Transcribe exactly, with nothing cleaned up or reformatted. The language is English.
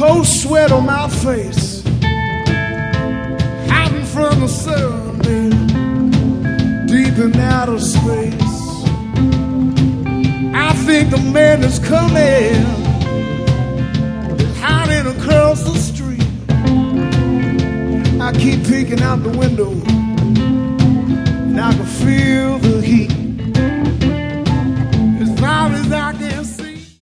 cold sweat on my face, hiding from the sun, baby, deep in outer space. I think the man is coming, hiding across the street. I keep peeking out the window, and I can feel the heat.